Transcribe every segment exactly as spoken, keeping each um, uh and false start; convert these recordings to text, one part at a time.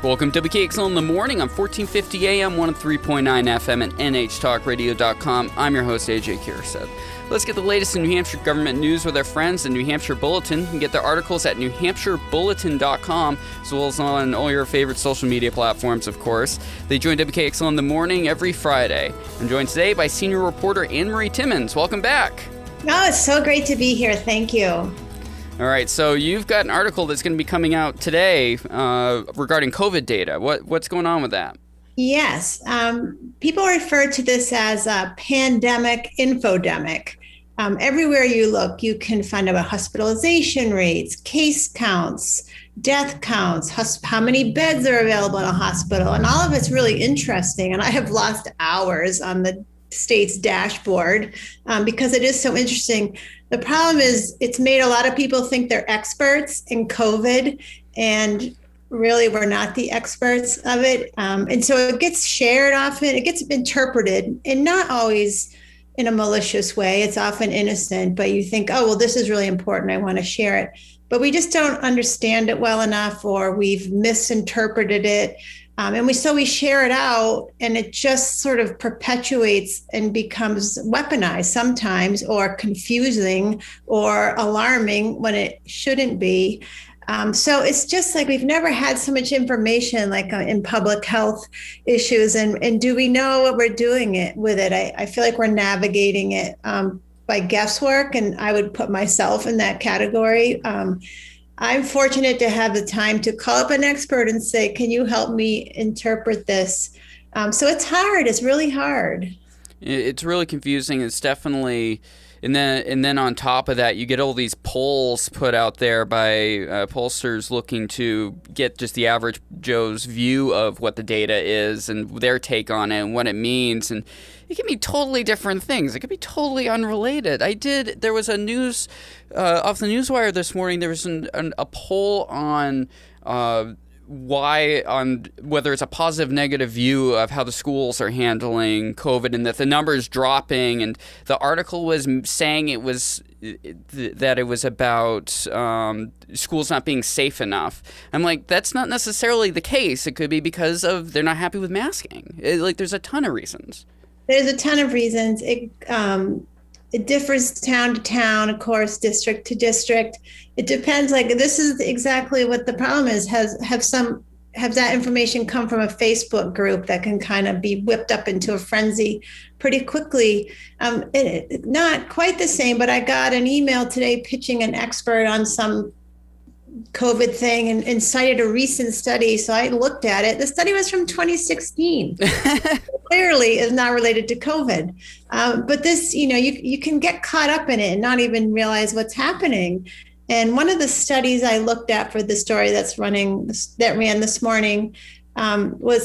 Welcome to W K X L in the morning on fourteen fifty A M, one oh three point nine F M, and N H talk radio dot com. I'm your host, A J Kierstead. Let's get the latest in New Hampshire government news with our friends, the New Hampshire Bulletin. You can get their articles at new hampshire bulletin dot com, as well as on all your favorite social media platforms, of course. They join W K X L in the morning every Friday. I'm joined today by senior reporter Anne-Marie Timmons. Welcome back. Oh, it's so great to be here. Thank you. All right, so you've got an article that's going to be coming out today uh, regarding COVID data. What What's going on with that? Yes. Um, people refer to this as a pandemic infodemic. Um, everywhere you look, you can find out hospitalization rates, case counts, death counts, hus- how many beds are available in a hospital. And all of it's really interesting. And I have lost hours on the state's dashboard um, because it is so interesting. The problem is it's made a lot of people think they're experts in COVID, and really we're not the experts of it. Um, and so it gets shared often, it gets interpreted, and not always in a malicious way. It's often innocent, but you think, oh, well, this is really important, I want to share it. But we just don't understand it well enough, or we've misinterpreted it. Um, and we so we share it out, and it just sort of perpetuates and becomes weaponized sometimes, or confusing or alarming when it shouldn't be. Um, so it's just like we've never had so much information like uh, in public health issues. And, and do we know what we're doing it with it? I, I feel like we're navigating it um, by guesswork, and I would put myself in that category. Um, I'm fortunate to have the time to call up an expert and say, can you help me interpret this? Um, so it's hard. It's really hard. It's really confusing. It's definitely, and then and then on top of that, you get all these polls put out there by uh, pollsters looking to get just the average Joe's view of what the data is and their take on it and what it means. And it can be totally different things. It could be totally unrelated. I did, there was a news, uh, off the Newswire this morning, there was an, an, a poll on uh, why, on whether it's a positive, negative view of how the schools are handling COVID, and that the numbers dropping. And the article was saying it was that it was about um, schools not being safe enough. I'm like, that's not necessarily the case. It could be because of they're not happy with masking. It, like, there's a ton of reasons. There's a ton of reasons. It um, it differs town to town, of course, district to district. It depends. Like, this is exactly what the problem is. Has have some have that information come from a Facebook group that can kind of be whipped up into a frenzy pretty quickly. Um, it, it, not quite the same, but I got an email today pitching an expert on some COVID thing and, and cited a recent study. So I looked at it. The study was from twenty sixteen. Clearly is not related to COVID. Um, but this, you know, you you can get caught up in it and not even realize what's happening. And one of the studies I looked at for the story that's running, that ran this morning, um, was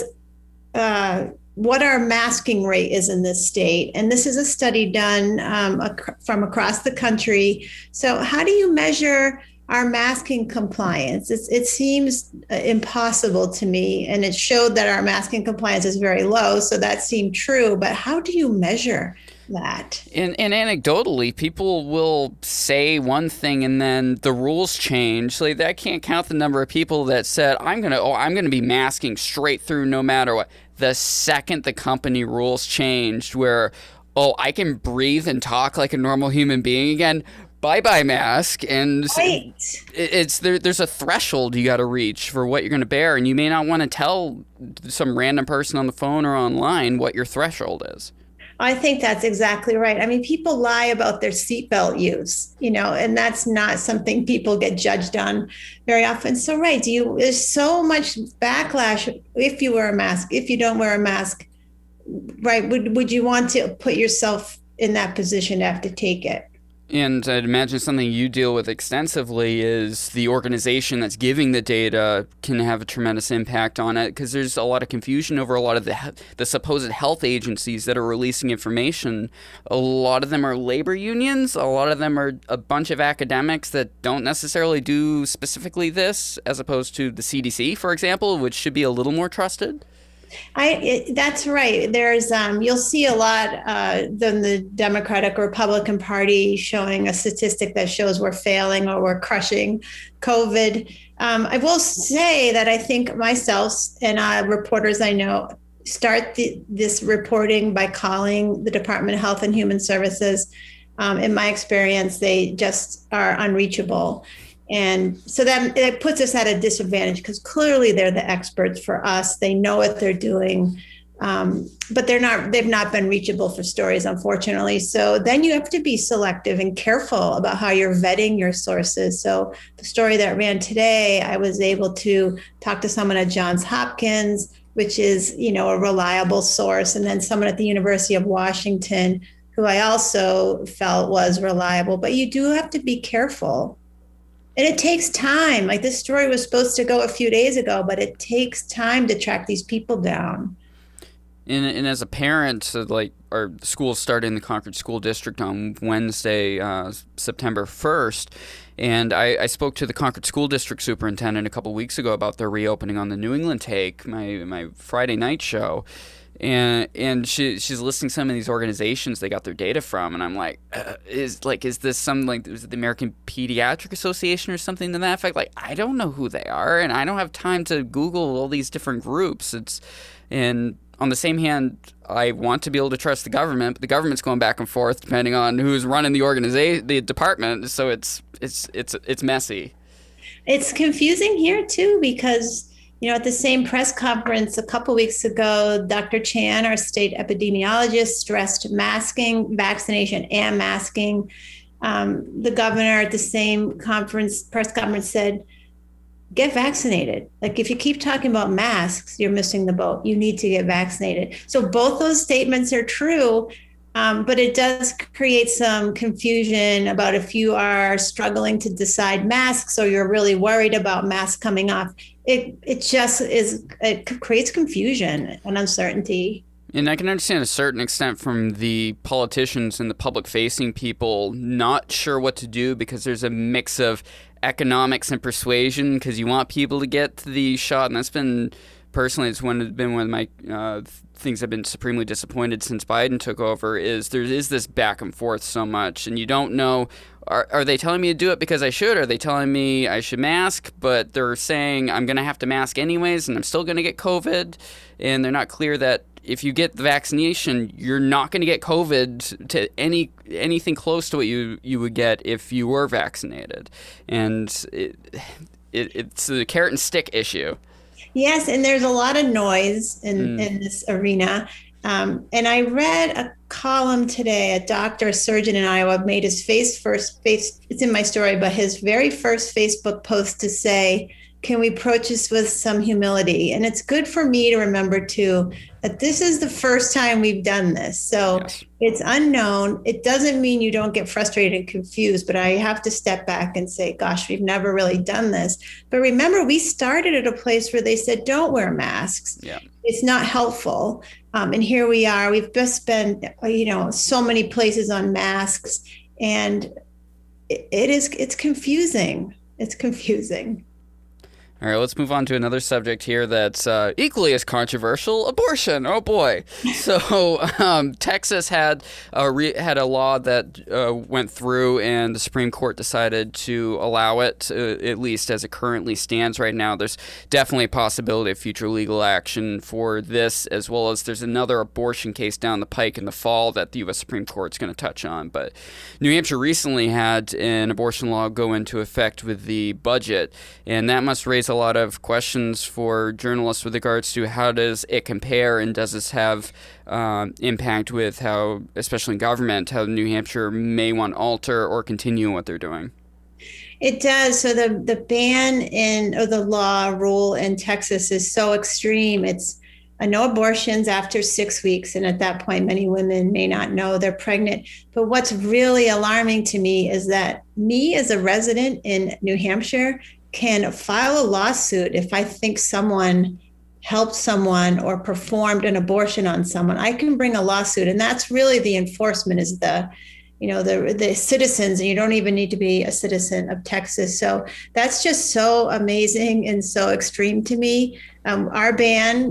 uh, what our masking rate is in this state. And this is a study done um, ac- from across the country. So how do you measure our masking compliance? It's, it seems impossible to me, and it showed that our masking compliance is very low, so that seemed true, but how do you measure that? And, and anecdotally, people will say one thing and then the rules change. Like, that can't count the number of people that said, I'm gonna oh I'm gonna be masking straight through no matter what. The second the company rules changed, where oh I can breathe and talk like a normal human being again, bye-bye mask. And right. it's there, there's a threshold you got to reach for what you're going to bear, and you may not want to tell some random person on the phone or online what your threshold is. I think that's exactly right. I mean, people lie about their seatbelt use, you know, and that's not something people get judged on very often. So, right, do you, there's so much backlash if you wear a mask, if you don't wear a mask, right? Would would you want to put yourself in that position to have to take it? And I'd imagine something you deal with extensively is the organization that's giving the data can have a tremendous impact on it, because there's a lot of confusion over a lot of the the supposed health agencies that are releasing information. A lot of them are labor unions. A lot of them are a bunch of academics that don't necessarily do specifically this, as opposed to the C D C, for example, which should be a little more trusted. I it, that's right. There's um, you'll see a lot uh, than the Democratic or Republican Party showing a statistic that shows we're failing or we're crushing COVID. Um, I will say that I think myself and uh, reporters I know start the, this reporting by calling the Department of Health and Human Services. Um, in my experience, they just are unreachable. And so that it puts us at a disadvantage because clearly they're the experts for us. They know what they're doing, um, but they're not. They've not been reachable for stories, unfortunately. So then you have to be selective and careful about how you're vetting your sources. So the story that ran today, I was able to talk to someone at Johns Hopkins, which is, you know, a reliable source, and then someone at the University of Washington, who I also felt was reliable. But you do have to be careful. And it takes time. Like this story was supposed to go a few days ago, but it takes time to track these people down. And, and as a parent, so like our school started in the Concord School District on Wednesday, uh, September first. And I, I spoke to the Concord School District superintendent a couple weeks ago about their reopening on the New England Take, my, my Friday night show. And and she she's listing some of these organizations they got their data from, and I'm like, uh, is like is this some like is it the American Pediatric Association or something to that effect? Like I don't know who they are, and I don't have time to Google all these different groups. It's and on the same hand, I want to be able to trust the government, but the government's going back and forth depending on who's running the organization, the department. So it's it's it's it's messy. It's confusing here too because, you know, at the same press conference a couple weeks ago, Doctor Chan, our state epidemiologist, stressed masking, vaccination, and masking. Um, the governor at the same conference, press conference, said, "Get vaccinated. Like if you keep talking about masks, you're missing the boat. You need to get vaccinated." So both those statements are true. Um, but it does create some confusion about if you are struggling to decide masks or you're really worried about masks coming off. It it just is, it creates confusion and uncertainty. And I can understand to a certain extent from the politicians and the public-facing people not sure what to do because there's a mix of economics and persuasion because you want people to get the shot, and that's been personally, it's one been one of my uh, things I've been supremely disappointed since Biden took over. Is there is this back and forth so much, and you don't know. Are are they telling me to do it because I should? Are they telling me I should mask, but they're saying I'm going to have to mask anyways, and I'm still going to get COVID, and they're not clear that if you get the vaccination, you're not going to get COVID to any anything close to what you you would get if you were vaccinated, and it, it it's a carrot and stick issue. Yes, and there's a lot of noise in, mm. in this arena. Um, and I read a column today. A doctor, a surgeon in Iowa, made his face first face. It's in my story, but his very first Facebook post to say, "Can we approach this with some humility?" And it's good for me to remember too that this is the first time we've done this. So yes. It's unknown. It doesn't mean you don't get frustrated and confused, but I have to step back and say, gosh, we've never really done this. But remember, we started at a place where they said, don't wear masks. Yeah. It's not helpful. Um, and here we are. We've just spent, you know, so many places on masks, and it, it is, it's confusing. It's confusing. All right, let's move on to another subject here that's uh, equally as controversial: abortion. Oh boy! So um, Texas had a re- had a law that uh, went through, and the Supreme Court decided to allow it, uh, at least as it currently stands right now. There's definitely a possibility of future legal action for this, as well as there's another abortion case down the pike in the fall that the U S Supreme Court's going to touch on. But New Hampshire recently had an abortion law go into effect with the budget, and that must raise a lot of questions for journalists with regards to how does it compare, and does this have um, impact with how, especially in government, how New Hampshire may want to alter or continue what they're doing? It does. So the, the ban in, or the law rule in Texas is so extreme. It's uh, no abortions after six weeks. And at that point, many women may not know they're pregnant. But what's really alarming to me is that me as a resident in New Hampshire can file a lawsuit if I think someone helped someone or performed an abortion on someone. I can bring a lawsuit, and that's really the enforcement, is the, you know, the the citizens, and you don't even need to be a citizen of Texas. So that's just so amazing and so extreme to me. Um, our ban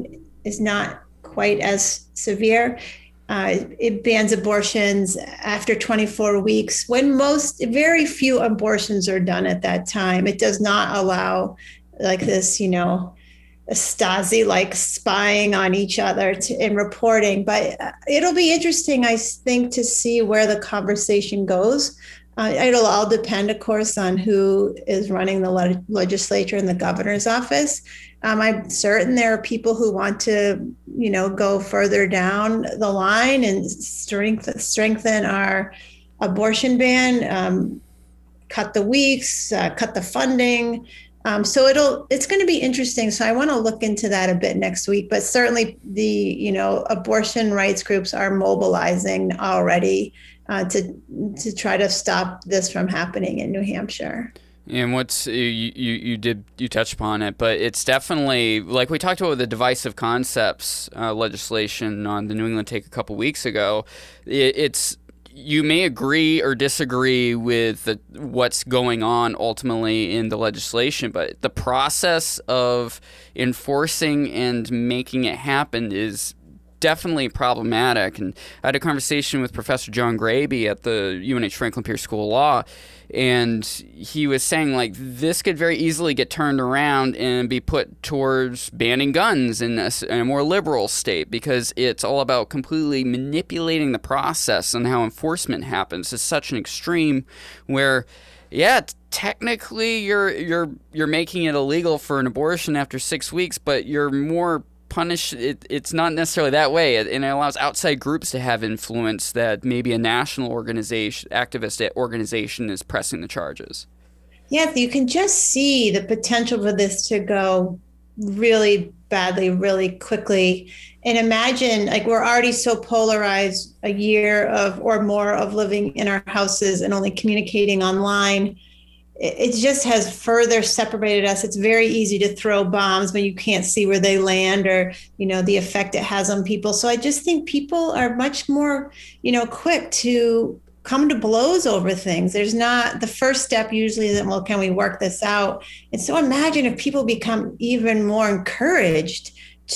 is not quite as severe. Uh, it bans abortions after twenty-four weeks, when most, very few abortions are done at that time. It does not allow like this, you know, a Stasi like spying on each other to, and reporting. But it'll be interesting, I think, to see where the conversation goes. Uh, it'll all depend, of course, on who is running the le- legislature and the governor's office. Um, I'm certain there are people who want to, you know, go further down the line and strengthen strengthen our abortion ban, um, cut the weeks, uh, cut the funding. Um, so it'll it's going to be interesting. So I want to look into that a bit next week. But certainly the you know abortion rights groups are mobilizing already uh, to to try to stop this from happening in New Hampshire. And what's you, you you did you touched upon it, but it's definitely like we talked about with the divisive concepts uh, legislation on the New England Take a couple weeks ago. It, it's you may agree or disagree with the, what's going on ultimately in the legislation, but the process of enforcing and making it happen is definitely problematic. And I had a conversation with Professor John Graby at the U N H Franklin Pierce School of Law, and he was saying like this could very easily get turned around and be put towards banning guns in a, in a more liberal state, because it's all about completely manipulating the process and how enforcement happens to such an extreme where, yeah, technically you're you're you're making it illegal for an abortion after six weeks, but you're more punish it, it's not necessarily that way, and it allows outside groups to have influence that maybe a national organization, activist organization, is pressing the charges. Yeah, you can just see the potential for this to go really badly, really quickly. And imagine, like, we're already so polarized, a year of or more of living in our houses and only communicating online. It just has further separated us. It's very easy to throw bombs when you can't see where they land, or, you know, the effect it has on people. So I just think people are much more, you know, quick to come to blows over things. There's not, the first step usually isn't, well, can we work this out? And so imagine if people become even more encouraged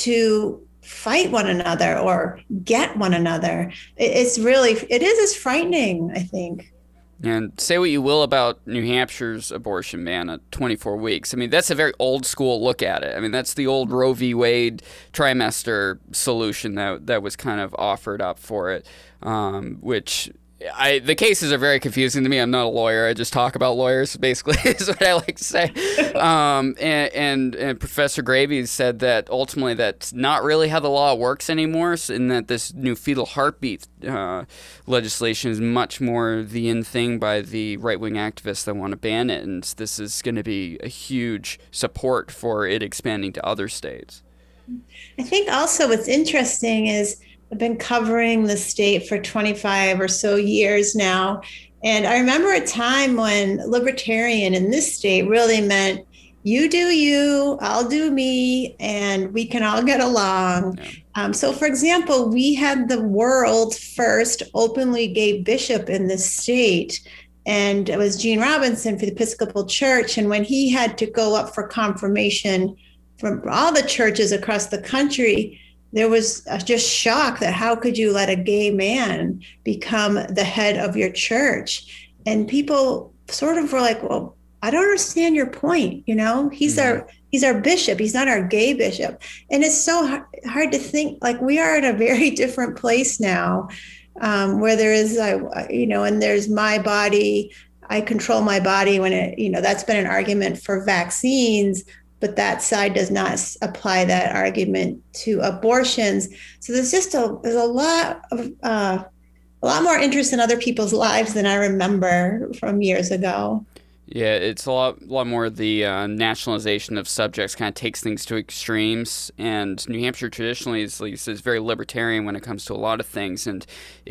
to fight one another or get one another. It's really, it is, it's frightening, I think. And say what you will about New Hampshire's abortion ban at twenty-four weeks. I mean, that's a very old school look at it. I mean, that's the old Roe v. Wade trimester solution that that was kind of offered up for it, um, which I the cases are very confusing to me. I'm not a lawyer. I just talk about lawyers, basically, is what I like to say. Um, and, and, and Professor Graby said that ultimately that's not really how the law works anymore, and that this new fetal heartbeat uh, legislation is much more the in thing by the right-wing activists that want to ban it. And this is going to be a huge support for it expanding to other states. I think also what's interesting is I've been covering the state for twenty-five or so years now. And I remember a time when libertarian in this state really meant you do you, I'll do me, and we can all get along. Yeah. Um, so, for example, we had the world's first openly gay bishop in this state. And it was Gene Robinson for the Episcopal Church. And when he had to go up for confirmation from all the churches across the country, there was just shock that how could you let a gay man become the head of your church? And people sort of were like, well, I don't understand your point. You know, he's mm-hmm. our he's our bishop. He's not our gay bishop. And it's so hard, hard to think, like, we are in a very different place now, um, where there is, uh, you know, and there's my body. I control my body when it, you know, that's been an argument for vaccines. But that side does not apply that argument to abortions. So there's just a there's a lot of uh, a lot more interest in other people's lives than I remember from years ago. Yeah, it's a lot, lot more the uh, nationalization of subjects kind of takes things to extremes, and New Hampshire traditionally is, like, is very libertarian when it comes to a lot of things, and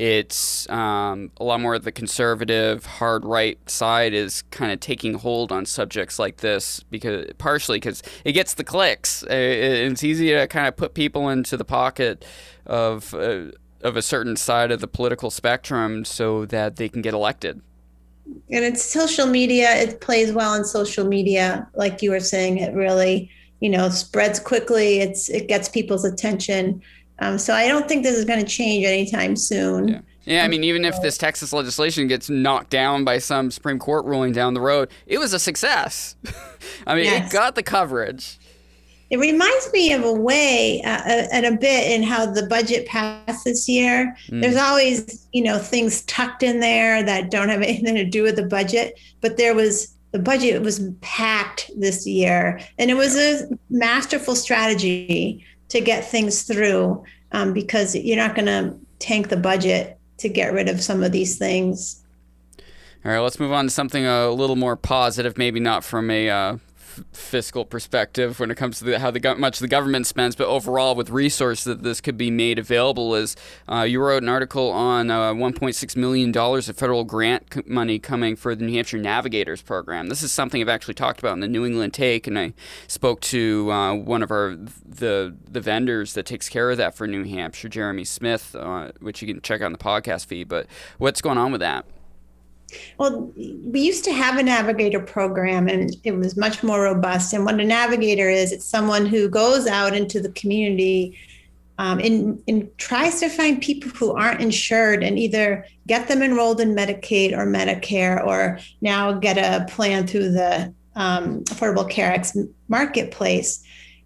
it's um, a lot more of the conservative, hard right side is kind of taking hold on subjects like this, because partially because it gets the clicks. It's easy to kind of put people into the pocket of uh, of a certain side of the political spectrum so that they can get elected. And it's social media. It plays well on social media. Like you were saying, it really you know, spreads quickly. It's it gets people's attention. Um, so I don't think this is going to change anytime soon. Yeah. Yeah, I mean, even if this Texas legislation gets knocked down by some Supreme Court ruling down the road, it was a success. I mean, yes. It got the coverage. It reminds me of a way uh, and a bit in how the budget passed this year. Mm. There's always, you know, things tucked in there that don't have anything to do with the budget, but there was the budget was packed this year, and it was a masterful strategy to get things through um, because you're not going to tank the budget to get rid of some of these things. All right, let's move on to something a little more positive, maybe not from a uh, f- fiscal perspective when it comes to the, how the go- much the government spends, but overall with resources that this could be made available. Is uh, you wrote an article on uh, one point six million dollars of federal grant c- money coming for the New Hampshire Navigators program. This is something I've actually talked about in the New England Take, and I spoke to uh, one of our the the vendors that takes care of that for New Hampshire, Jeremy Smith, uh, which you can check out on the podcast feed. But what's going on with that? Well, we used to have a navigator program, and it was much more robust. And what a navigator is, it's someone who goes out into the community um, and, and tries to find people who aren't insured and either get them enrolled in Medicaid or Medicare, or now get a plan through the um, Affordable Care Act marketplace.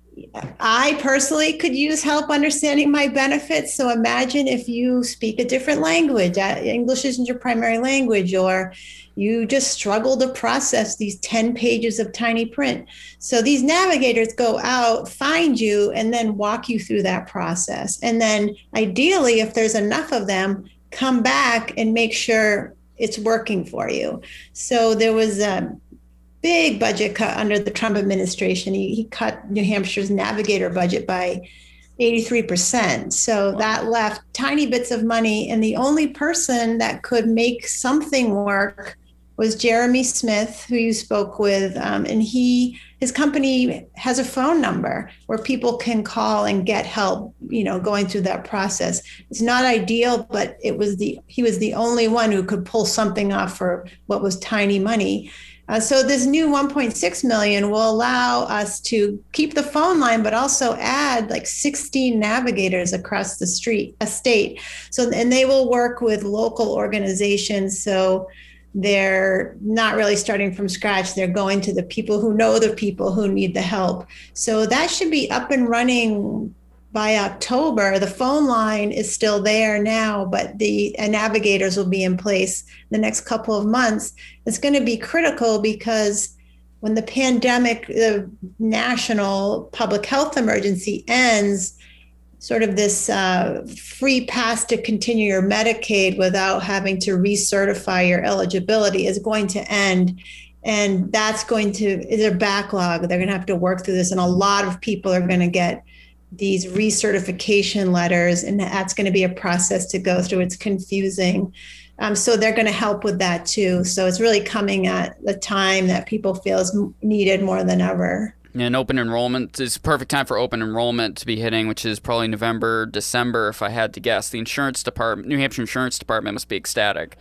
I personally could use help understanding my benefits. So imagine if you speak a different language, English isn't your primary language, or you just struggle to process these ten pages of tiny print. So these navigators go out, find you, and then walk you through that process. And then ideally, if there's enough of them, come back and make sure it's working for you. So there was a big budget cut under the Trump administration. He, he cut New Hampshire's navigator budget by eighty-three percent. So wow. That left tiny bits of money. And the only person that could make something work was Jeremy Smith, who you spoke with. Um, and he, his company has a phone number where people can call and get help, you know, going through that process. It's not ideal, but it was the, he was the only one who could pull something off for what was tiny money. Uh, so this new one point six million will allow us to keep the phone line, but also add like sixteen navigators across the street, a state. So, and they will work with local organizations. So they're not really starting from scratch. They're going to the people who know the people who need the help. So that should be up and running by October. The phone line is still there now, but the uh, navigators will be in place the next couple of months. It's going to be critical because when the pandemic, the national public health emergency ends, sort of this uh, free pass to continue your Medicaid without having to recertify your eligibility is going to end. And that's going to, is a backlog. They're going to have to work through this. And a lot of people are going to get these recertification letters, and that's going to be a process to go through. It's confusing. Um, so they're going to help with that too. So it's really coming at the time that people feel is needed more than ever. And open enrollment is perfect time for open enrollment to be hitting, which is probably November, December, if I had to guess. The insurance department, New Hampshire Insurance Department must be ecstatic.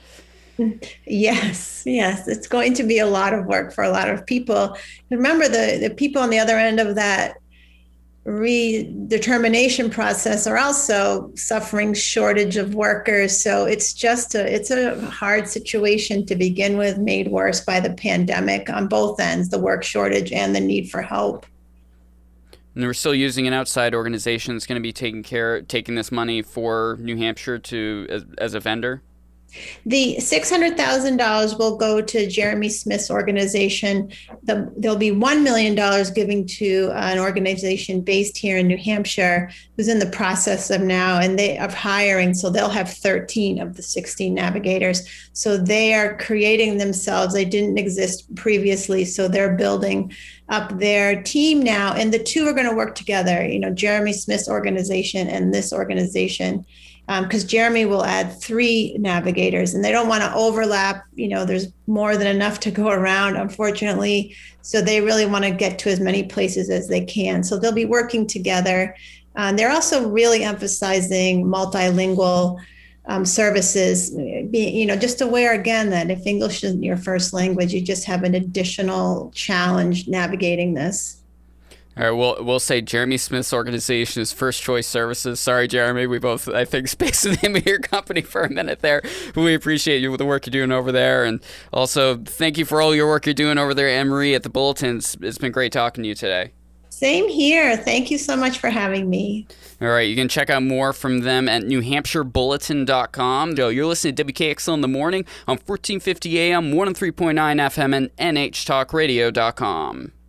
Yes, yes. It's going to be a lot of work for a lot of people. Remember, the, the people on the other end of that redetermination process are also suffering shortage of workers. So it's just a, it's a hard situation to begin with, made worse by the pandemic on both ends, the work shortage and the need for help. And we're still using an outside organization that's going to be taking care, taking this money for New Hampshire to as, as a vendor? The six hundred thousand dollars will go to Jeremy Smith's organization. The, there'll be one million dollars given to an organization based here in New Hampshire who's in the process of now and they of hiring. So they'll have thirteen of the sixteen navigators. So they are creating themselves. They didn't exist previously. So they're building up their team now. And the two are going to work together, you know, Jeremy Smith's organization and this organization. Because um, Jeremy will add three navigators and they don't want to overlap. You know, there's more than enough to go around, unfortunately. So they really want to get to as many places as they can. So they'll be working together. Uh, they're also really emphasizing multilingual um, services, being, you know, just aware again that if English isn't your first language, you just have an additional challenge navigating this. All right, we'll, we'll say Jeremy Smith's organization is First Choice Services. Sorry, Jeremy, we both, I think, spaced the name of your company for a minute there. We appreciate you, the work you're doing over there. And also, thank you for all your work you're doing over there, Anne-Marie, at the Bulletins. It's been great talking to you today. Same here. Thank you so much for having me. All right, you can check out more from them at new hampshire bulletin dot com. You're listening to W K X L in the morning on fourteen fifty A M, one oh three point nine F M, and N H talk radio dot com.